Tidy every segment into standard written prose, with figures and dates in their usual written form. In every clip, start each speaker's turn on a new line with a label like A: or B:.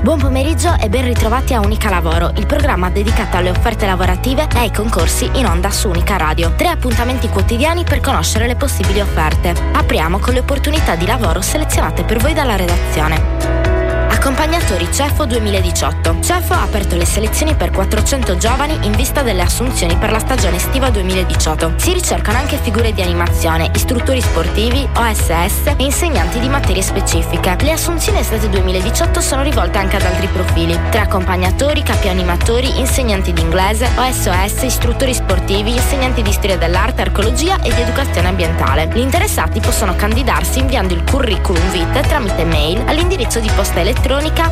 A: Buon pomeriggio e ben ritrovati a Unica Lavoro, il programma dedicato alle offerte lavorative e ai concorsi in onda su Unica Radio. 3 appuntamenti quotidiani per conoscere le possibili offerte. Apriamo con le opportunità di lavoro selezionate per voi dalla redazione. Accompagnatori CEFO 2018. CEFO ha aperto le selezioni per 400 giovani in vista delle assunzioni per la stagione estiva 2018. Si ricercano anche figure di animazione, istruttori sportivi, OSS e insegnanti di materie specifiche. Le assunzioni estate 2018 sono rivolte anche ad altri profili, tra accompagnatori, capi animatori, insegnanti di inglese, OSS, istruttori sportivi, insegnanti di storia dell'arte, archeologia e di educazione ambientale. Gli interessati possono candidarsi inviando il curriculum vitae tramite mail all'indirizzo di posta elettronica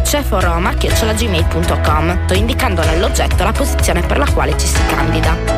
A: ceforoma@gmail.com, indicando nell'oggetto la posizione per la quale ci si candida.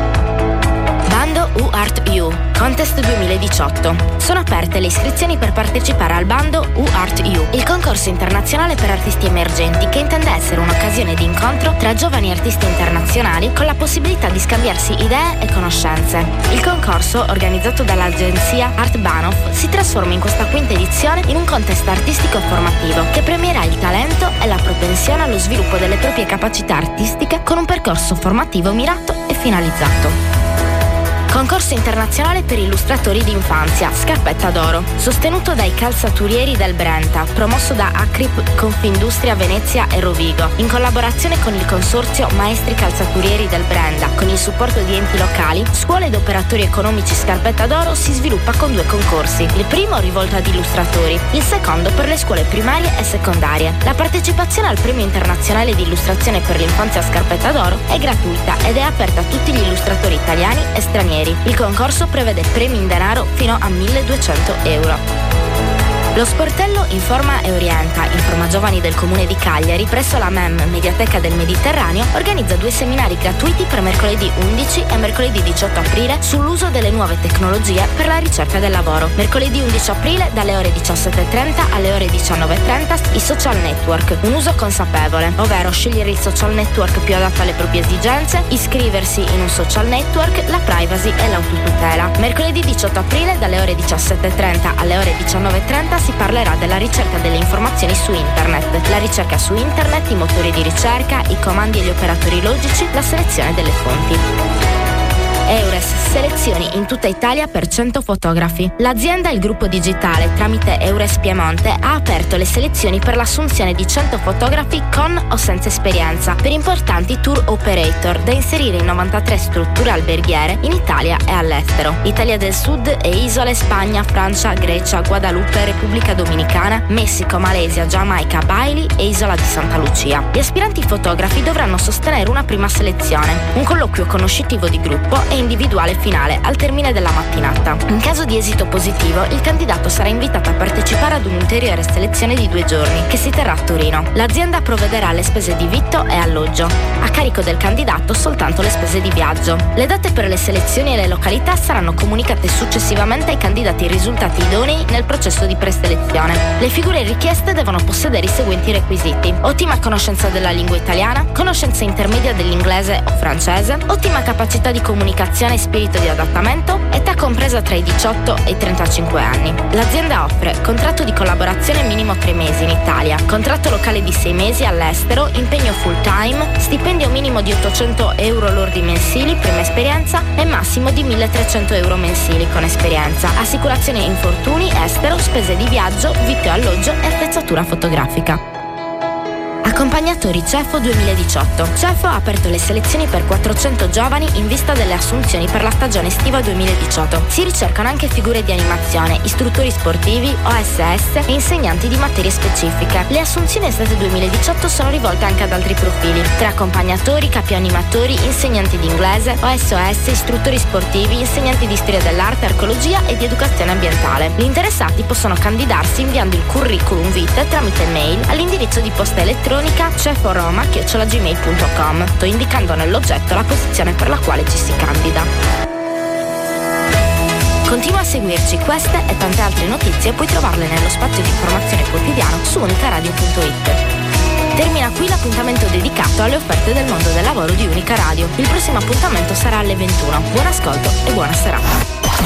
A: Bando UArtU Contest 2018. Sono aperte le iscrizioni per partecipare al bando UArtU, il concorso internazionale per artisti emergenti che intende essere un'occasione di incontro tra giovani artisti internazionali con la possibilità di scambiarsi idee e conoscenze. Il concorso, organizzato dall'agenzia Art Banoff, si trasforma in questa quinta edizione in un contest artistico formativo che premierà il talento e la propensione allo sviluppo delle proprie capacità artistiche con un percorso formativo mirato e finalizzato. Concorso internazionale per illustratori di infanzia, Scarpetta d'Oro, sostenuto dai calzaturieri del Brenta, promosso da Acrip, Confindustria Venezia e Rovigo, in collaborazione con il consorzio Maestri Calzaturieri del Brenta, con il supporto di enti locali, scuole ed operatori economici. Scarpetta d'Oro si sviluppa con 2 concorsi, il primo rivolto ad illustratori, il secondo per le scuole primarie e secondarie. La partecipazione al premio internazionale di illustrazione per l'infanzia Scarpetta d'Oro è gratuita ed è aperta a tutti gli illustratori italiani e stranieri. Il concorso prevede premi in denaro fino a 1.200 euro. Lo sportello Informa e Orienta, Informa Giovani del Comune di Cagliari, presso la MEM Mediateca del Mediterraneo, organizza 2 seminari gratuiti per mercoledì 11 e mercoledì 18 aprile sull'uso delle nuove tecnologie per la ricerca del lavoro. Mercoledì 11 aprile dalle ore 17.30 alle ore 19.30 i social network, un uso consapevole, ovvero scegliere il social network più adatto alle proprie esigenze, iscriversi in un social network, la privacy e l'autotutela. Mercoledì 18 aprile dalle ore 17.30 alle ore 19.30 si parlerà della ricerca delle informazioni su internet, la ricerca su internet, i motori di ricerca, i comandi e gli operatori logici, la selezione delle fonti. Eures, selezioni in tutta Italia per 100 fotografi. L'azienda e il gruppo digitale, tramite Eures Piemonte, ha aperto le selezioni per l'assunzione di 100 fotografi con o senza esperienza per importanti tour operator da inserire in 93 strutture alberghiere in Italia e all'estero. Italia del Sud e isole, Spagna, Francia, Grecia, Guadalupe, Repubblica Dominicana, Messico, Malesia, Giamaica, Bali e Isola di Santa Lucia. Gli aspiranti fotografi dovranno sostenere una prima selezione, un colloquio conoscitivo di gruppo e individuale finale al termine della mattinata. In caso di esito positivo, il candidato sarà invitato a partecipare ad un'ulteriore selezione di 2 giorni che si terrà a Torino. L'azienda provvederà alle spese di vitto e alloggio, a carico del candidato soltanto le spese di viaggio. Le date per le selezioni e le località saranno comunicate successivamente ai candidati risultati idonei nel processo di preselezione. Le figure richieste devono possedere i seguenti requisiti: ottima conoscenza della lingua italiana, conoscenza intermedia dell'inglese o francese, ottima capacità di comunicazione e spirito di adattamento, età compresa tra i 18 e i 35 anni. L'azienda offre contratto di collaborazione minimo 3 mesi in Italia, contratto locale di 6 mesi all'estero, impegno full time, stipendio minimo di 800 euro lordi mensili, prima esperienza, e massimo di 1.300 euro mensili con esperienza, assicurazione infortuni, estero, spese di viaggio, vitto e alloggio e attrezzatura fotografica. Accompagnatori CEFO 2018. CEFO ha aperto le selezioni per 400 giovani in vista delle assunzioni per la stagione estiva 2018. Si ricercano anche figure di animazione, istruttori sportivi, OSS e insegnanti di materie specifiche. Le assunzioni estate 2018 sono rivolte anche ad altri profili, tra accompagnatori, capi animatori, insegnanti di inglese, OSS, istruttori sportivi, insegnanti di storia dell'arte, archeologia e di educazione ambientale. Gli interessati possono candidarsi inviando il curriculum vitae tramite mail all'indirizzo di posta elettronica ceforoma@gmail.com, indicando nell'oggetto la posizione per la quale ci si candida. Continua a seguirci, queste e tante altre notizie puoi trovarle nello spazio di informazione quotidiano su unicaradio.it. Termina qui l'appuntamento dedicato alle offerte del mondo del lavoro di Unica Radio. Il prossimo appuntamento sarà alle 21. Buon ascolto e buona serata.